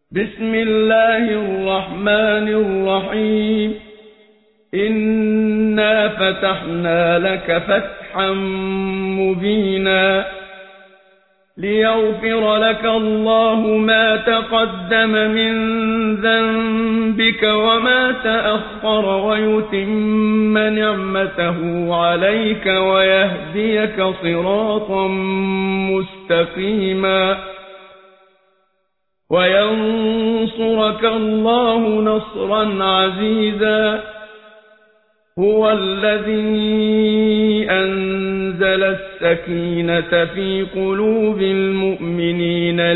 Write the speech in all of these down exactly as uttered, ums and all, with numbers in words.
بسم الله الرحمن الرحيم إنا فتحنا لك فتحا مبينا ليغفر لك الله ما تقدم من ذنبك وما تأخر ويتم نعمته عليك ويهديك صراطا مستقيما وينصرك الله نصرا عزيزا هو الذي أنزل السكينة في قلوب المؤمنين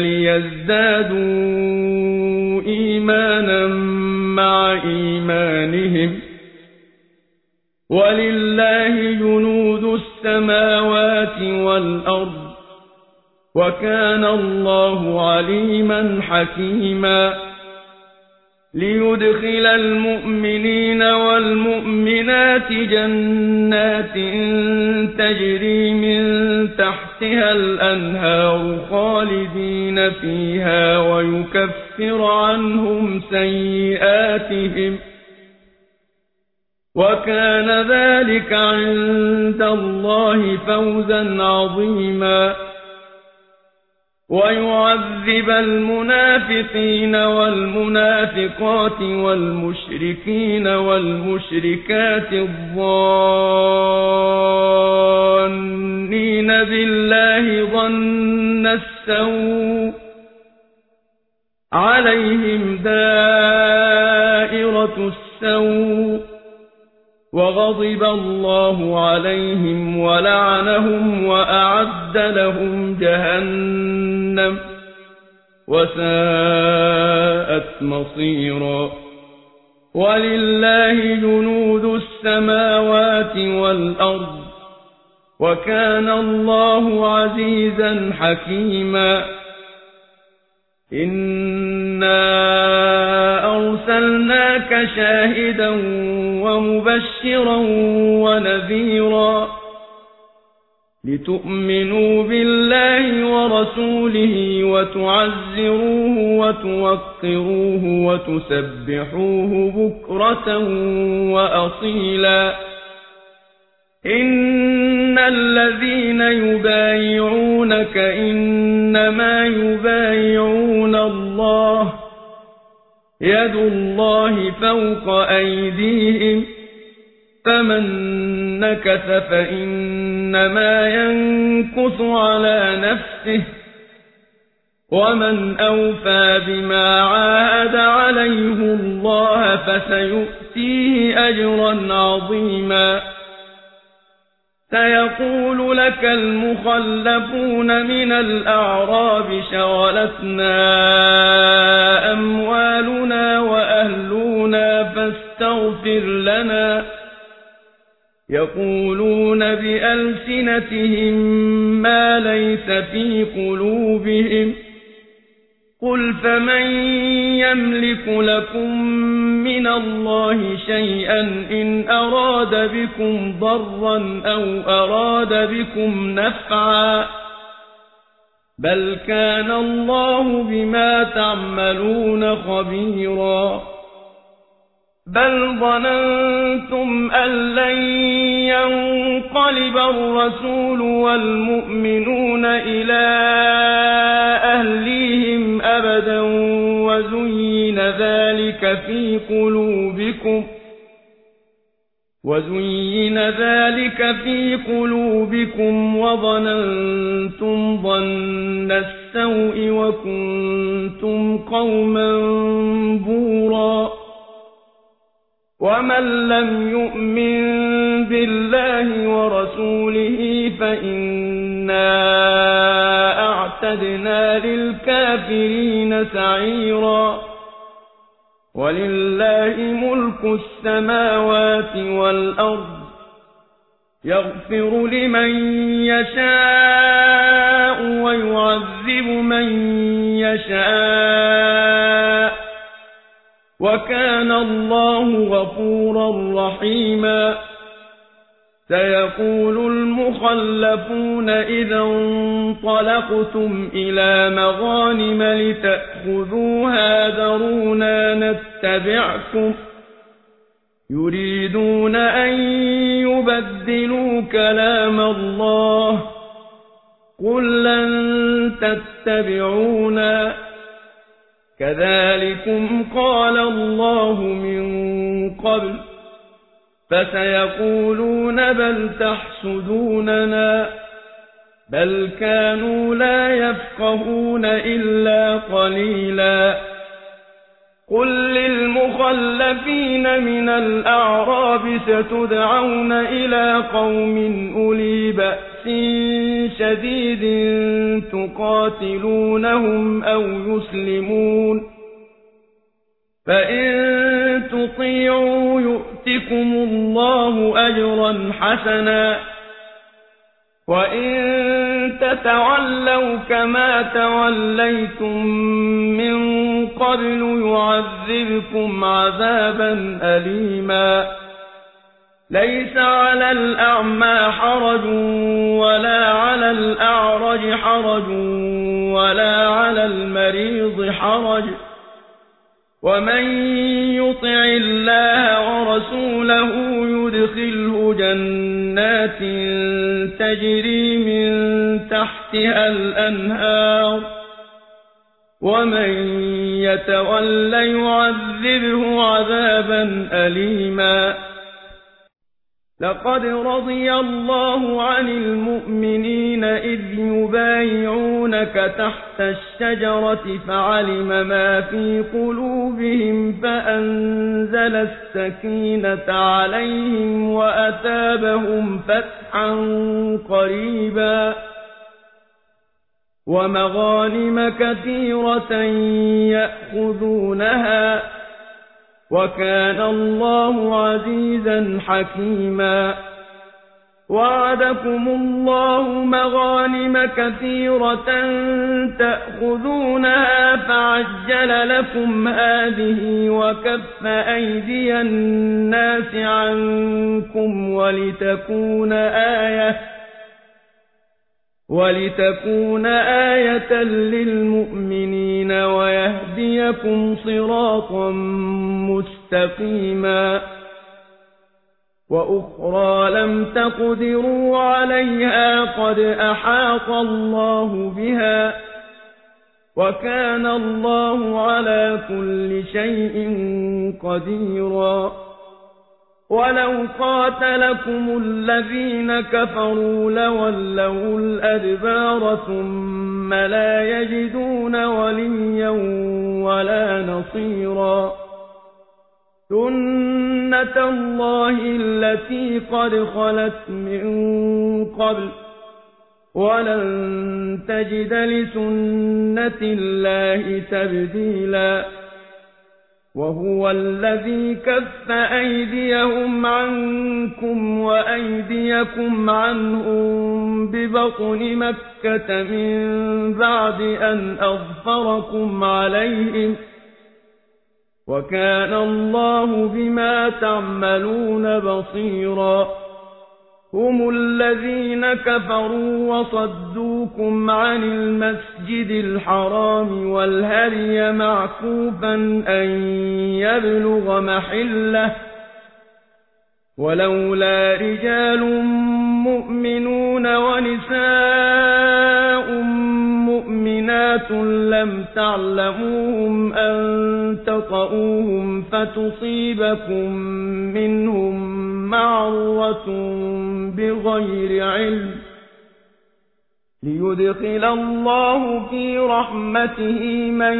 ليزدادوا إيمانا مع إيمانهم ولله جنود السماوات والأرض وكان الله عليما حكيما ليدخل المؤمنين والمؤمنات جنات تجري من تحتها الأنهار خالدين فيها ويكفر عنهم سيئاتهم وكان ذلك عند الله فوزا عظيما ويعذب المنافقين والمنافقات والمشركين والمشركات الظانين بالله ظن السوء عليهم دائرة السوء وغضب الله عليهم ولعنهم وأعد لهم جهنم وساءت مصيرا ولله جنود السماوات والأرض وكان الله عزيزا حكيما إنا أرسلناك شاهدا ومبشرا ونذيرا لتؤمنوا بالله ورسوله وتعزروه وتوقروه وتسبحوه بكرة وأصيلا إن الذين يبايعونك إنما يبايعون الله يد الله فوق أيديهم فمن نكث فإنما ينكث على نفسه ومن أوفى بما عاهد عليه الله فسيؤتيه أجرا عظيما سيقول لك المخلفون من الأعراب شغلتنا أموالنا وأهلنا فاستغفر لنا يقولون بألسنتهم ما ليس في قلوبهم قل فمن يملك لكم من الله شيئا إن أراد بكم ضرا أو أراد بكم نفعا بل كان الله بما تعملون خبيرا بل ظننتم أن لن ينقلب الرسول والمؤمنون إلى أهليهم أبدا وزين ذلك في قلوبكم وزين ذلك في قلوبكم وظننتم ظن السوء وكنتم قوما بورا ومن لم يؤمن بالله ورسوله فإنا أعتدنا للكافرين سعيرا ولله ملك السماوات والأرض يغفر لمن يشاء ويعذب من يشاء وكان الله غفورا رحيما سيقول المخلفون إذا انطلقتم إلى مغانم لتأخذوها ذرونا نتبعكم يريدون أن يبدلوا كلام الله قل لن تتبعونا كذلكم قال الله من قبل فسيقولون بل تحسدوننا بل كانوا لا يفقهون إلا قليلا قل للمخلفين من الأعراب ستدعون إلى قوم أولي بأس شديد تقاتلونهم أو يسلمون فإن تطيعوا يؤتكم الله أجرا حسنا وإن تتولوا كما توليتم من قبل يعذبكم عذابا أليما ليس على الأعمى حرج ولا على الأعرج حرج ولا على المريض حرج ومن يطع الله ورسوله يدخله جنات تجري من تحتها الأنهار ومن يتولى يعذبه عذابا أليما لقد رضي الله عن المؤمنين إذ يبايعونك تحت الشجرة فعلم ما في قلوبهم فأنزل السكينة عليهم وأتابهم فتحا قريبا ومغانم كثيرة يأخذونها وكان الله عزيزا حكيما وعدكم الله مغانم كثيرة تأخذونها فعجل لكم هذه وكف أيدي الناس عنكم ولتكون آية ولتكون آية للمؤمنين ويهديكم صراطا مستقيما وأخرى لم تقدروا عليها قد أحاط الله بها وكان الله على كل شيء قديرا ولو قاتلكم الذين كفروا لولوا الأدبار ثم لا يجدون وليا ولا نصيرا سنة الله التي قد خلت من قبل ولن تجد لسنة الله تبديلا وهو الذي كف أيديهم عنكم وأيديكم عنهم ببطن مكة من بعد أن أظفركم عليهم وكان الله بما تعملون بصيرا هم الذين كفروا وصدوكم عن المسجد الحرام والهدي معكوفا أن يبلغ محله ولولا رجال مؤمنون ونساء مؤمنات لم تعلموهم أن تطؤوهم فتصيبكم منهم معرة بغير علم ليدخل الله في رحمته من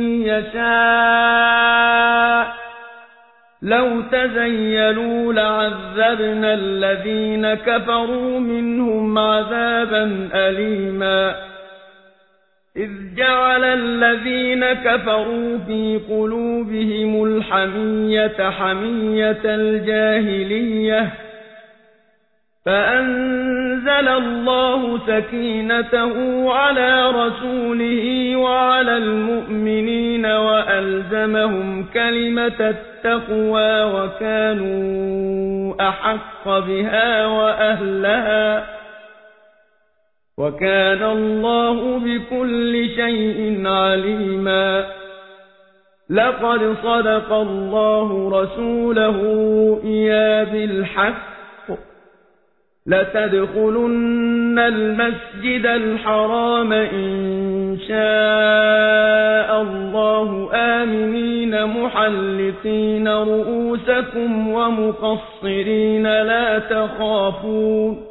يشاء لو تزيلوا لعذبنا الذين كفروا منهم عذابا أليما إذ جعل الذين كفروا في قلوبهم الحمية حمية الجاهلية فأنزل الله سكينته على رسوله وعلى المؤمنين وألزمهم كلمة التقوى وكانوا أحق بها وأهلها وكان الله بكل شيء عليما. لقد صدق الله رسوله الرؤيا بالحق لتدخلن المسجد الحرام إن شاء الله آمنين محلقين رؤوسكم ومقصرين لا تخافون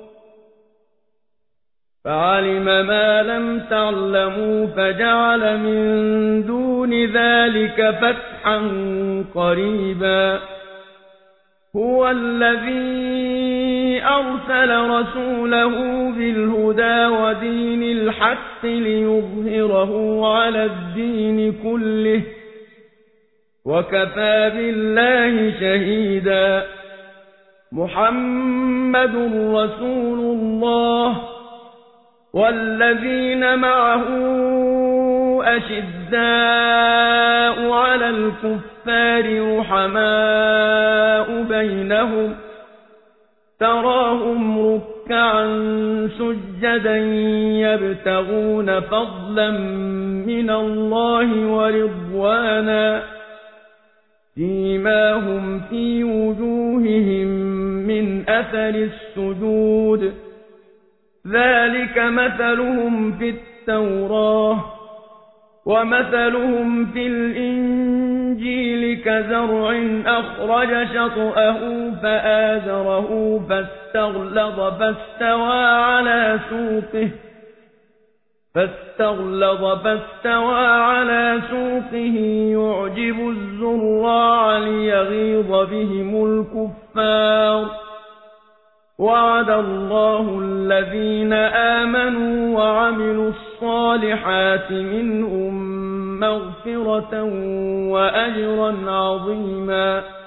فعلم ما لم تعلموا فجعل من دون ذلك فتحا قريبا. هو الذي أرسل رسوله بالهدى ودين الحق ليظهره على الدين كله وكفى بالله شهيدا. محمد رسول الله والذين معه أشداء على الكفار رحماء بينهم تراهم ركعا سجدا يبتغون فضلا من الله ورضوانا سيماهم في وجوههم من أثر السجود ذلك مثلهم في التوراة ومثلهم في الإنجيل كزرع أخرج شطأه فآزره فاستغلظ فاستوى على سوقه فاستغلظ فاستوى على سوقه يعجب الزراع ليغيظ بهم الكفار. وعد الله الذين آمنوا وعملوا الصالحات منهم مغفرة وأجرا عظيما.